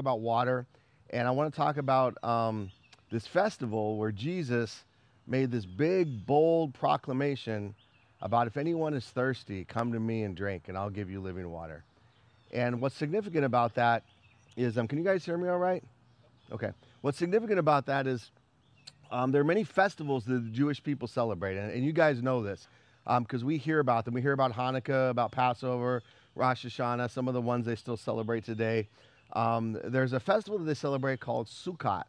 about water, and I want to talk about this festival where Jesus made this big, bold proclamation about if anyone is thirsty, come to me and drink, and I'll give you living water. And what's significant about that is, can you guys hear me all right? Okay. What's significant about that is there are many festivals that the Jewish people celebrate, and you guys know this because we hear about them. We hear about Hanukkah, about Passover, Rosh Hashanah, some of the ones they still celebrate today. There's a festival that they celebrate called Sukkot,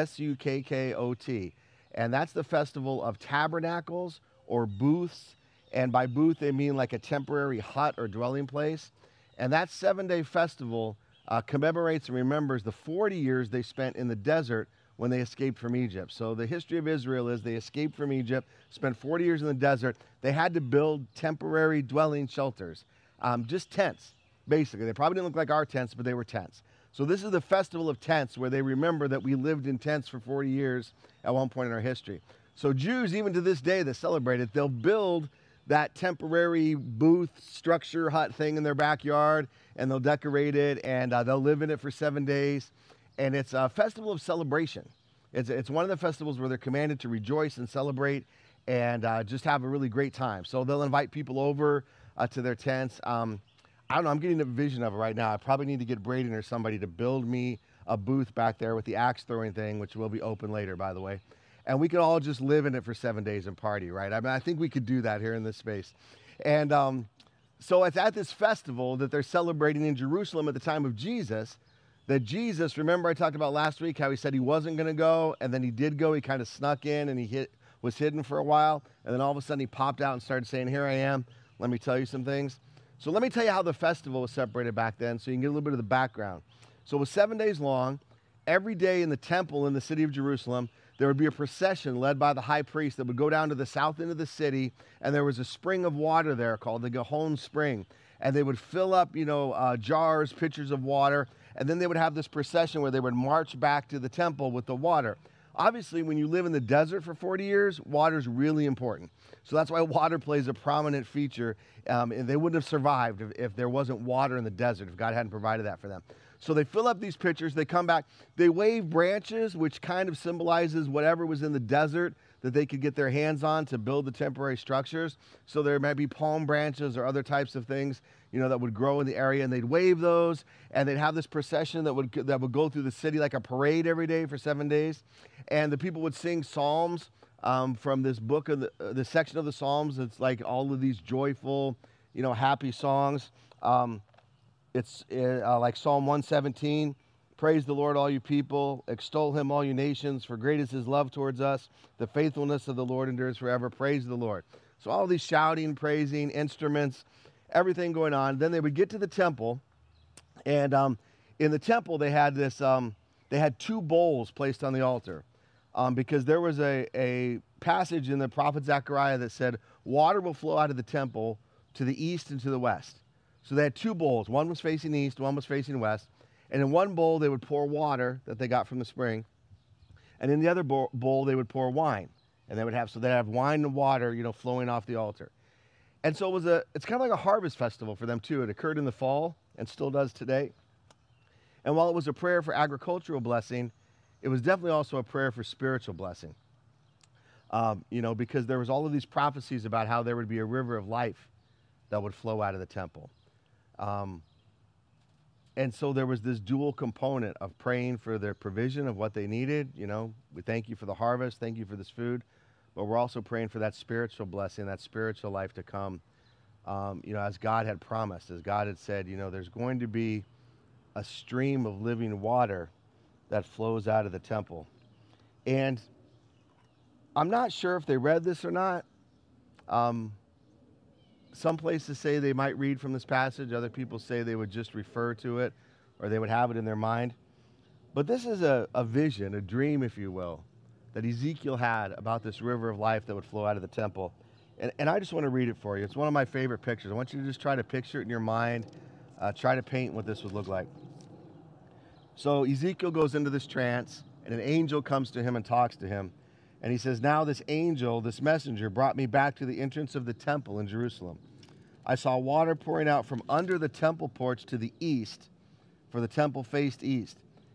Sukkot, and that's the festival of tabernacles or booths, and by booth they mean like a temporary hut or dwelling place. And that 7-day festival commemorates and remembers the 40 years they spent in the desert when they escaped from Egypt. So the history of Israel is they escaped from Egypt, spent 40 years in the desert. They had to build temporary dwelling shelters, just tents, basically. They probably didn't look like our tents, but they were tents. So this is the festival of tents where they remember that we lived in tents for 40 years at one point in our history. So Jews, even to this day that celebrate it, they'll build that temporary booth, structure, hut thing in their backyard, and they'll decorate it, and they'll live in it for 7 days. And it's a festival of celebration. It's one of the festivals where they're commanded to rejoice and celebrate and just have a really great time. So they'll invite people over to their tents. I don't know, I'm getting a vision of it right now. I probably need to get Braden or somebody to build me a booth back there with the axe throwing thing, which will be open later, by the way. And we could all just live in it for 7 days and party, right? I mean, I think we could do that here in this space. And so it's at this festival that they're celebrating in Jerusalem at the time of Jesus, that Jesus, remember I talked about last week how he said he wasn't going to go, and then he did go. He kind of snuck in, and he was hidden for a while, and then all of a sudden he popped out and started saying, here I am, let me tell you some things. So let me tell you how the festival was separated back then so you can get a little bit of the background. So it was 7 days long. Every day in the temple in the city of Jerusalem, there would be a procession led by the high priest that would go down to the south end of the city, and there was a spring of water there called the Gihon Spring. And they would fill up, jars, pitchers of water, and then they would have this procession where they would march back to the temple with the water. Obviously, when you live in the desert for 40 years, water is really important. So that's why water plays a prominent feature. And they wouldn't have survived if there wasn't water in the desert, if God hadn't provided that for them. So they fill up these pitchers, they come back, they wave branches, which kind of symbolizes whatever was in the desert that they could get their hands on to build the temporary structures. So there might be palm branches or other types of things, that would grow in the area, and they'd wave those, and they'd have this procession that would go through the city like a parade every day for 7 days. And the people would sing psalms from this book of the section of the Psalms. It's like all of these joyful, happy songs. It's like Psalm 117. Praise the Lord, all you people. Extol him, all you nations. For great is his love towards us. The faithfulness of the Lord endures forever. Praise the Lord. So all these shouting, praising, instruments, everything going on. Then they would get to the temple. And in the temple, they had this. They had 2 bowls placed on the altar. Because there was a passage in the prophet Zechariah that said, water will flow out of the temple to the east and to the west. So they had 2 bowls. One was facing east, one was facing west. And in one bowl, they would pour water that they got from the spring. And in the other bowl, they would pour wine. And they'd have wine and water, flowing off the altar. And so it's kind of like a harvest festival for them too. It occurred in the fall and still does today. And while it was a prayer for agricultural blessing, it was definitely also a prayer for spiritual blessing. Because there was all of these prophecies about how there would be a river of life that would flow out of the temple. And so there was this dual component of praying for their provision of what they needed. We thank you for the harvest, thank you for this food, but we're also praying for that spiritual blessing, that spiritual life to come, as God had promised, as God had said, there's going to be a stream of living water that flows out of the temple. And I'm not sure if they read this or not. Some places say they might read from this passage. Other people say they would just refer to it, or they would have it in their mind. But this is a vision, a dream, if you will, that Ezekiel had about this river of life that would flow out of the temple. And I just want to read it for you. It's one of my favorite pictures. I want you to just try to picture it in your mind. Try to paint what this would look like. So Ezekiel goes into this trance, and an angel comes to him and talks to him. And he says, now this angel, this messenger, brought me back to the entrance of the temple in Jerusalem. I saw water pouring out from under the temple porch to the east, for the temple faced east.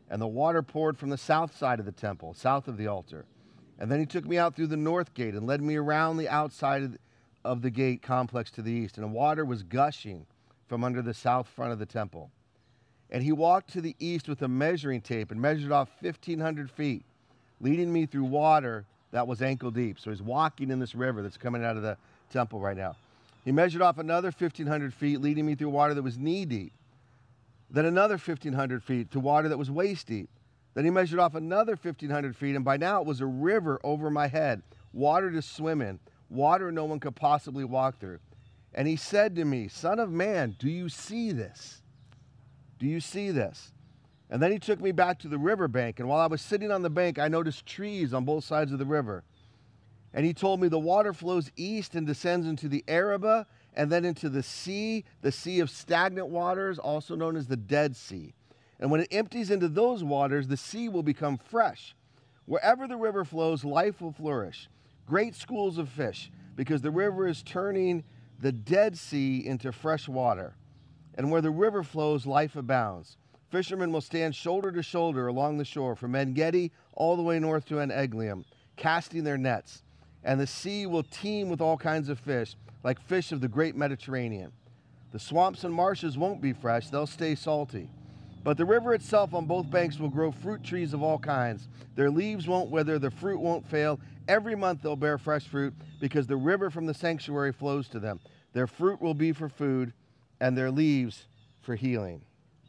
And the water poured from the south side of the temple, south of the altar. And then he took me out through the north gate and led me around the outside of the gate complex to the east. And the water was gushing from under the south front of the temple. And he walked to the east with a measuring tape and measured off 1,500 feet, leading me through water that was ankle deep. So he's walking in this river that's coming out of the temple right now. He measured off another 1,500 feet, leading me through water that was knee deep. Then another 1,500 feet to water that was waist deep. Then he measured off another 1,500 feet, and by now it was a river over my head, water to swim in, water no one could possibly walk through. And he said to me, Son of man, do you see this? Do you see this? And then he took me back to the riverbank, and while I was sitting on the bank, I noticed trees on both sides of the river. And he told me the water flows east and descends into the Arabah, and then into the sea of stagnant waters, also known as the Dead Sea. And when it empties into those waters, the sea will become fresh. Wherever the river flows, life will flourish. Great schools of fish, because the river is turning the Dead Sea into fresh water. And where the river flows, life abounds. Fishermen will stand shoulder to shoulder along the shore, from En-Gedi all the way north to En-Eglaim, casting their nets. And the sea will teem with all kinds of fish, like fish of the great Mediterranean. The swamps and marshes won't be fresh, they'll stay salty. But the river itself on both banks will grow fruit trees of all kinds. Their leaves won't wither, the fruit won't fail. Every month they'll bear fresh fruit, because the river from the sanctuary flows to them. Their fruit will be for food, and their leaves for healing.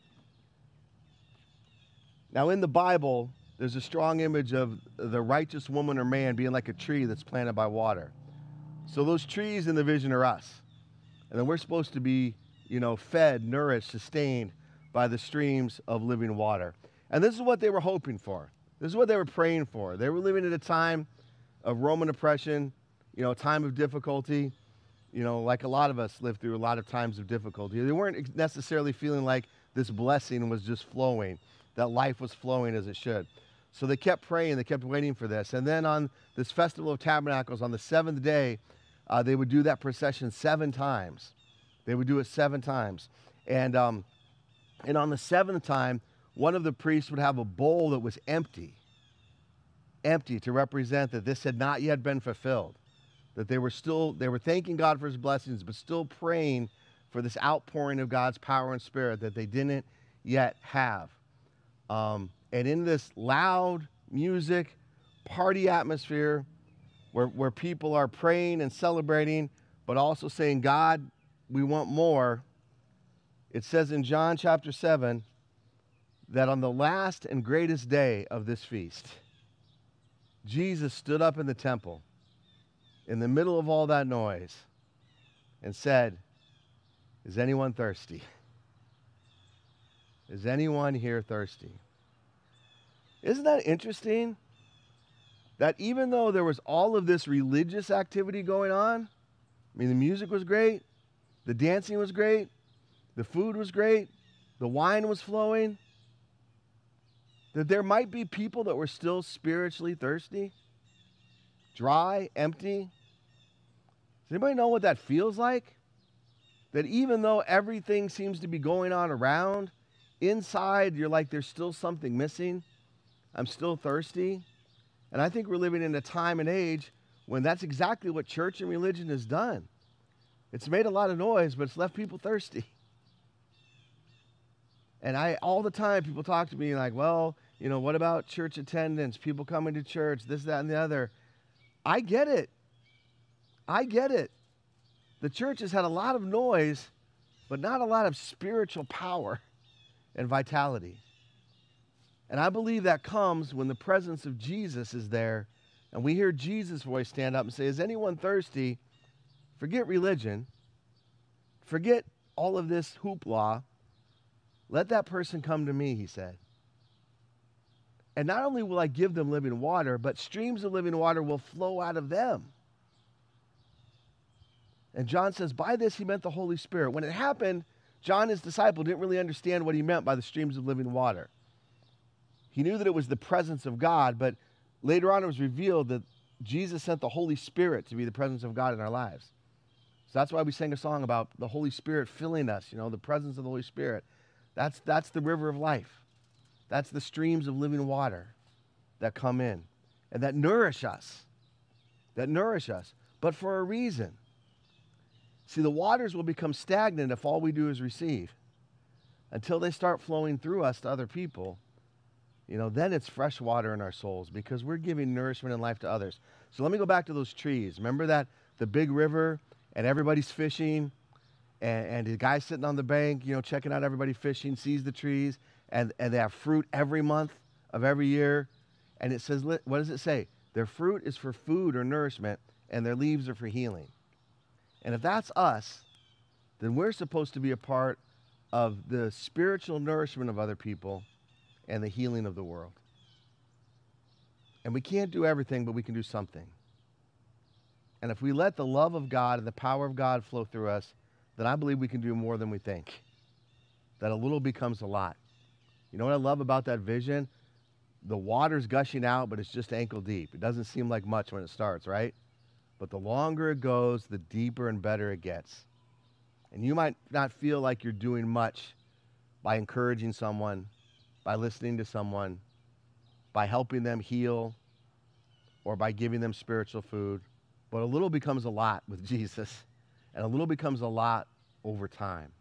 Now in the Bible, there's a strong image of the righteous woman or man being like a tree that's planted by water. So those trees in the vision are us. And then we're supposed to be, fed, nourished, sustained by the streams of living water. And this is what they were hoping for. This is what they were praying for. They were living at a time of Roman oppression, a time of difficulty, like a lot of us live through a lot of times of difficulty. They weren't necessarily feeling like this blessing was just flowing, that life was flowing as it should. So they kept praying, they kept waiting for this. And then on this Festival of Tabernacles, on the seventh day, they would do that procession 7 times. They would do it 7 times. And on the 7th time, one of the priests would have a bowl that was empty to represent that this had not yet been fulfilled. That they were thanking God for his blessings, but still praying for this outpouring of God's power and spirit that they didn't yet have. And in this loud music, party atmosphere, where people are praying and celebrating, but also saying, God, we want more, it says in John chapter 7 that on the last and greatest day of this feast, Jesus stood up in the temple in the middle of all that noise and said, is anyone thirsty? Is anyone here thirsty? Isn't that interesting? That even though there was all of this religious activity going on, the music was great, the dancing was great, the food was great, the wine was flowing, that there might be people that were still spiritually thirsty, dry, empty. Does anybody know what that feels like? That even though everything seems to be going on around, inside you're like, there's still something missing. I'm still thirsty. And I think we're living in a time and age when that's exactly what church and religion has done. It's made a lot of noise, but it's left people thirsty. And all the time people talk to me like, well, what about church attendance, people coming to church, this, that, and the other. I get it. The church has had a lot of noise, but not a lot of spiritual power and vitality. And I believe that comes when the presence of Jesus is there and we hear Jesus' voice stand up and say, is anyone thirsty? Forget religion. Forget all of this hoopla. Let that person come to me, he said. And not only will I give them living water, but streams of living water will flow out of them. And John says, by this he meant the Holy Spirit. When it happened, John, his disciple, didn't really understand what he meant by the streams of living water. He knew that it was the presence of God, but later on it was revealed that Jesus sent the Holy Spirit to be the presence of God in our lives. So that's why we sang a song about the Holy Spirit filling us, the presence of the Holy Spirit. That's the river of life. That's the streams of living water that come in and that nourish us, but for a reason. See, the waters will become stagnant if all we do is receive. Until they start flowing through us to other people, then it's fresh water in our souls because we're giving nourishment and life to others. So let me go back to those trees. Remember that the big river and everybody's fishing and the guy sitting on the bank, checking out everybody fishing, sees the trees and they have fruit every month of every year. And it says, what does it say? Their fruit is for food or nourishment and their leaves are for healing. And if that's us, then we're supposed to be a part of the spiritual nourishment of other people and the healing of the world. And we can't do everything, but we can do something. And if we let the love of God and the power of God flow through us, then I believe we can do more than we think. That a little becomes a lot. You know what I love about that vision? The water's gushing out, but it's just ankle deep. It doesn't seem like much when it starts, right? But the longer it goes, the deeper and better it gets. And you might not feel like you're doing much by encouraging someone, by listening to someone, by helping them heal, or by giving them spiritual food. But a little becomes a lot with Jesus, and a little becomes a lot over time.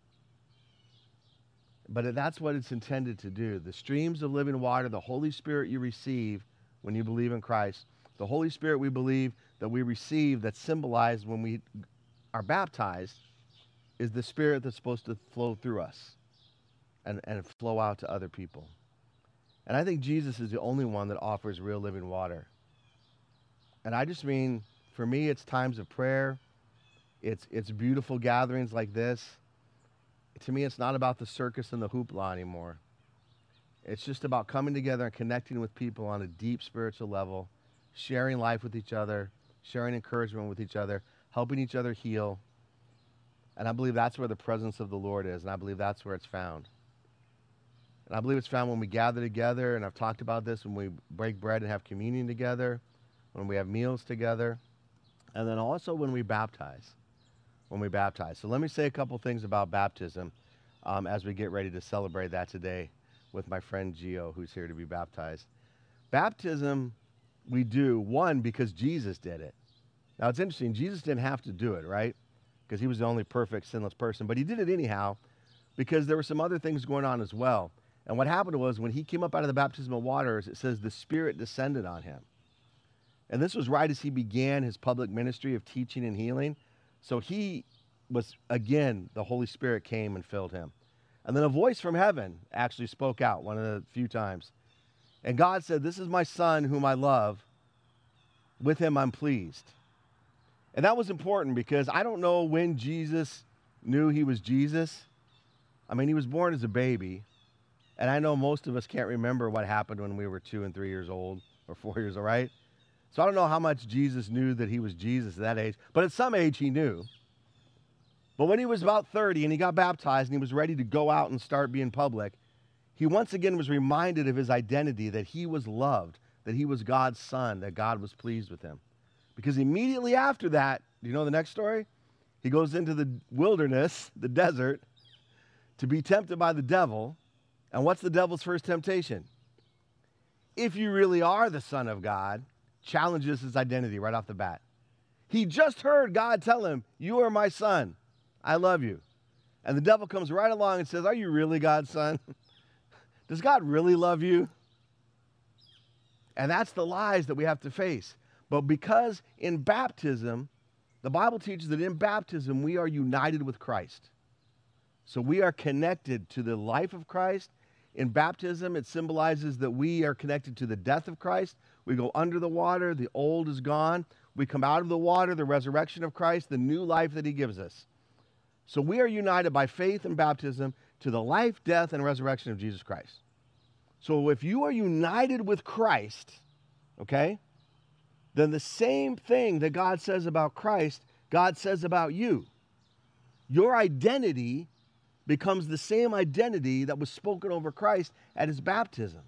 But that's what it's intended to do. The streams of living water, the Holy Spirit you receive when you believe in Christ, the Holy Spirit we believe that we receive that's symbolized when we are baptized, is the Spirit that's supposed to flow through us and flow out to other people. And I think Jesus is the only one that offers real living water. And I just mean, for me, it's times of prayer. It's beautiful gatherings like this. To me, it's not about the circus and the hoopla anymore. It's just about coming together and connecting with people on a deep spiritual level, sharing life with each other, sharing encouragement with each other, helping each other heal. And I believe that's where the presence of the Lord is, and I believe that's where it's found. And I believe it's found when we gather together, and I've talked about this, when we break bread and have communion together, when we have meals together, and then also when we baptize. So let me say a couple things about baptism as we get ready to celebrate that today with my friend Gio, who's here to be baptized. Baptism we do, one, because Jesus did it. Now, it's interesting. Jesus didn't have to do it, right? Because he was the only perfect, sinless person. But he did it anyhow because there were some other things going on as well. And what happened was when he came up out of the baptismal waters, it says the Spirit descended on him. And this was right as he began his public ministry of teaching and healing. So he was, again, the Holy Spirit came and filled him. And then a voice from heaven actually spoke out one of the few times. And God said, "This is my Son whom I love. With him I'm pleased." And that was important because I don't know when Jesus knew he was Jesus. I mean, he was born as a baby. And I know most of us can't remember what happened when we were 2 and 3 years old or 4 years old, right? So I don't know how much Jesus knew that he was Jesus at that age. But at some age he knew. But when he was about 30 and he got baptized and he was ready to go out and start being public, he once again was reminded of his identity, that he was loved, that he was God's son, that God was pleased with him. Because immediately after that, do you know the next story? He goes into the wilderness, the desert, to be tempted by the devil. And what's the devil's first temptation? If you really are the Son of God, challenges his identity right off the bat. He just heard God tell him, "You are my son. I love you." And the devil comes right along and says, "Are you really God's son? Does God really love you?" And that's the lies that we have to face. But because in baptism, the Bible teaches that in baptism we are united with Christ. So we are connected to the life of Christ. In baptism, it symbolizes that we are connected to the death of Christ. We go under the water, the old is gone. We come out of the water, the resurrection of Christ, the new life that he gives us. So we are united by faith and baptism to the life, death, and resurrection of Jesus Christ. So if you are united with Christ, okay, then the same thing that God says about Christ, God says about you. Your identity becomes the same identity that was spoken over Christ at his baptism,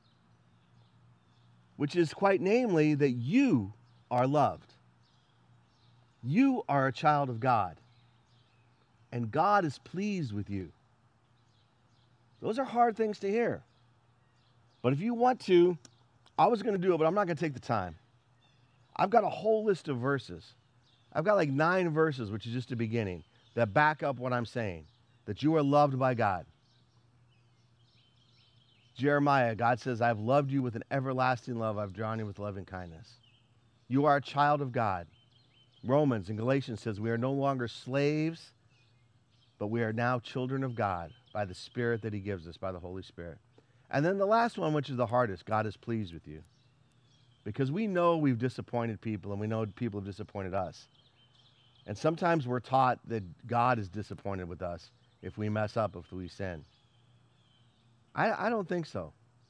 which is quite namely that you are loved. You are a child of God, and God is pleased with you. Those are hard things to hear. But if you want to, I was going to do it, but I'm not going to take the time. I've got a whole list of verses. I've got like 9 verses, which is just the beginning, that back up what I'm saying, that you are loved by God. Jeremiah, God says, I've loved you with an everlasting love. I've drawn you with loving kindness. You are a child of God. Romans and Galatians says we are no longer slaves, but we are now children of God by the Spirit that he gives us, by the Holy Spirit. And then the last one, which is the hardest, God is pleased with you. Because we know we've disappointed people, and we know people have disappointed us. And sometimes we're taught that God is disappointed with us if we mess up, if we sin. I don't think so.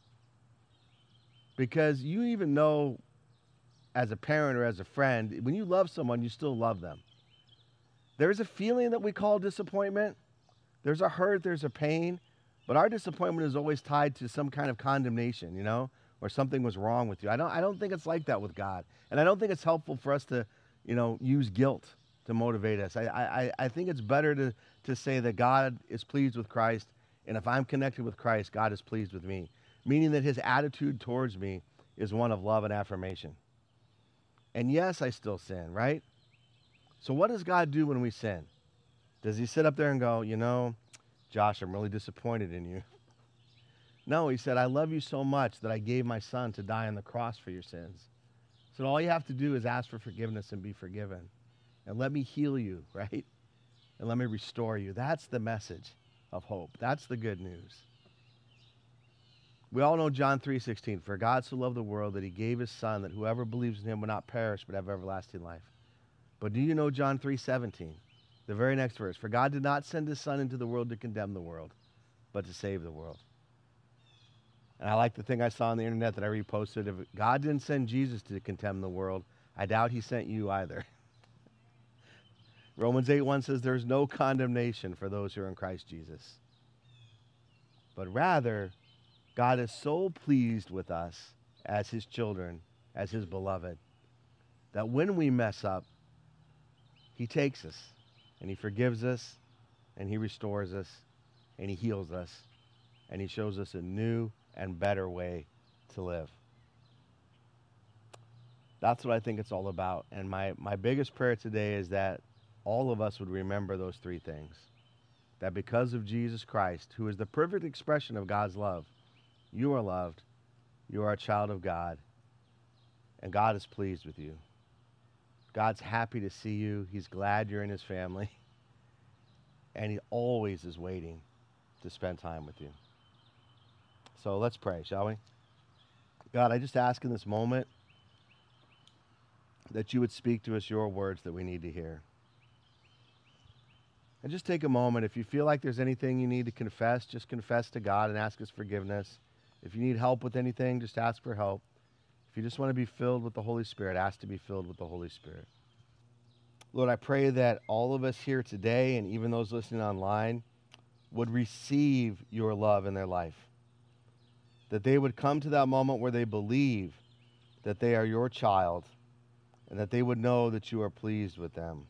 Because you even know, as a parent or as a friend, when you love someone, you still love them. There's a feeling that we call disappointment. There's a hurt, there's a pain. But our disappointment is always tied to some kind of condemnation, or something was wrong with you. I don't think it's like that with God. And I don't think it's helpful for us to, use guilt to motivate us. I think it's better to say that God is pleased with Christ, and if I'm connected with Christ, God is pleased with me. Meaning that his attitude towards me is one of love and affirmation. And yes, I still sin, right? So what does God do when we sin? Does he sit up there and go, Josh, I'm really disappointed in you? No, he said, I love you so much that I gave my son to die on the cross for your sins. So all you have to do is ask for forgiveness and be forgiven. And let me heal you, right? And let me restore you. That's the message of hope. That's the good news. We all know John 3:16. For God so loved the world that he gave his son, that whoever believes in him will not perish but have everlasting life. But do you know John 3:17? The very next verse. For God did not send his son into the world to condemn the world, but to save the world. And I like the thing I saw on the internet that I reposted. If God didn't send Jesus to condemn the world, I doubt he sent you either. Romans 8:1 says there's no condemnation for those who are in Christ Jesus. But rather, God is so pleased with us as his children, as his beloved, that when we mess up, he takes us and he forgives us and he restores us and he heals us and he shows us a new and better way to live. That's what I think it's all about. And my biggest prayer today is that all of us would remember those 3 things. That because of Jesus Christ, who is the perfect expression of God's love, you are loved, you are a child of God, and God is pleased with you. God's happy to see you. He's glad you're in his family. And he always is waiting to spend time with you. So let's pray, shall we? God, I just ask in this moment that you would speak to us your words that we need to hear. And just take a moment. If you feel like there's anything you need to confess, just confess to God and ask his forgiveness. If you need help with anything, just ask for help. If you just want to be filled with the Holy Spirit, ask to be filled with the Holy Spirit. Lord, I pray that all of us here today, and even those listening online, would receive your love in their life. That they would come to that moment where they believe that they are your child, and that they would know that you are pleased with them.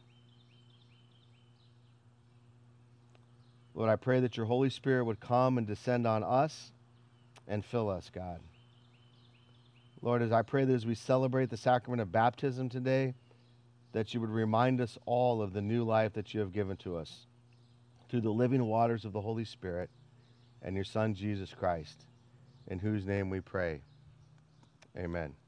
Lord, I pray that your Holy Spirit would come and descend on us and fill us, God. Lord, as I pray that as we celebrate the sacrament of baptism today, that you would remind us all of the new life that you have given to us through the living waters of the Holy Spirit and your Son, Jesus Christ, in whose name we pray. Amen.